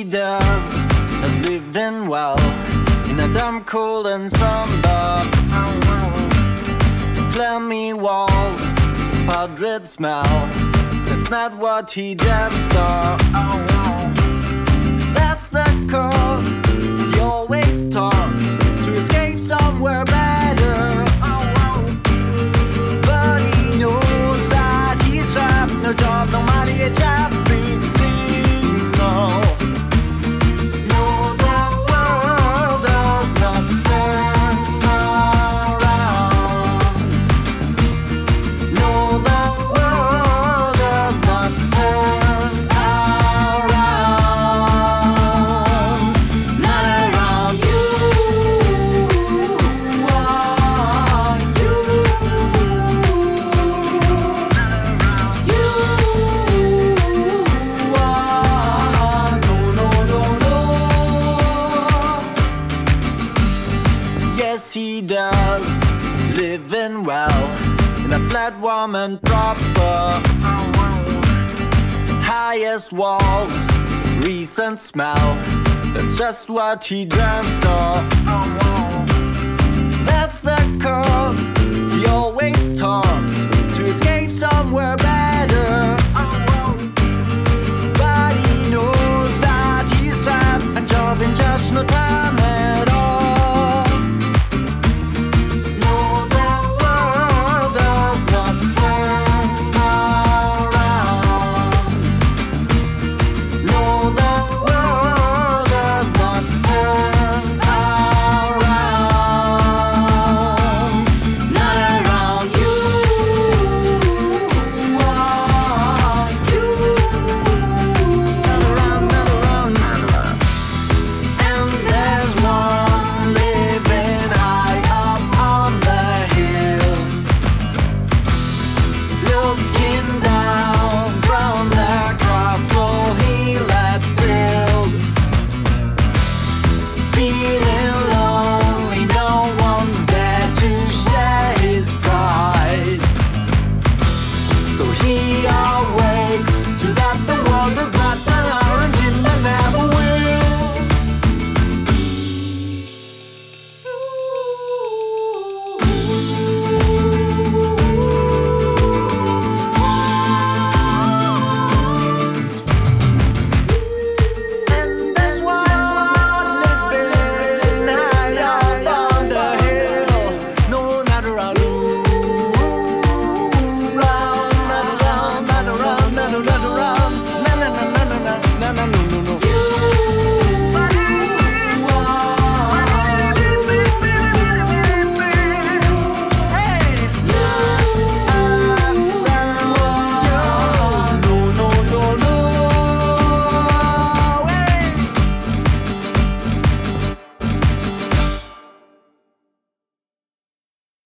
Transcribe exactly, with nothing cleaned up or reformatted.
he does, and living well in a damn cold and somber. Clammy walls, putrid smell, that's not what he dreamt of. That's the cause he always talks to escape somewhere better. But he knows that he's trapped, no job, no money, a traffic signal. No, the world does not turn around. No, the world does not turn around. Not around you. Ah, you. You. Ah, no, no, no, no. Yes, he does, living well in a flat, warm and proper. Highest walls, recent smell, that's just what he dreamt of. That's the cause he always talks to escape somewhere better. But he knows that he's trapped and job in church, no time